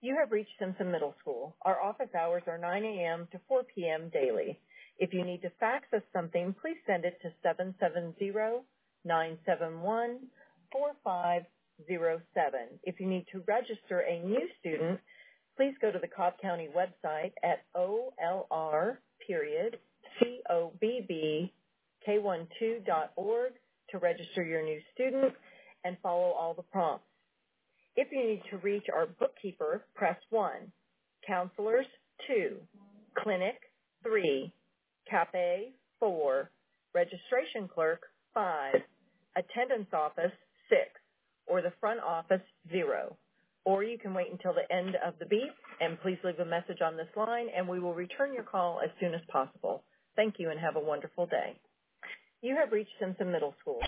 You have reached Simpson Middle School. Our office hours are 9 a.m. to 4 p.m. daily. If you need to fax us something, please send it to 770-971-4507. If you need to register a new student, please go to the Cobb County website at olr.cobbk12.org to register your new student and follow all the prompts. If you need to reach our bookkeeper, press 1. Counselors, 2. Clinic, 3. Cafe, 4. Registration clerk, 5. Attendance office, 6. Or the front office, 0. Or you can wait until the end of the beep, and please leave a message on this line, and we will return your call as soon as possible. Thank you, and have a wonderful day. You have reached Simpson Middle School.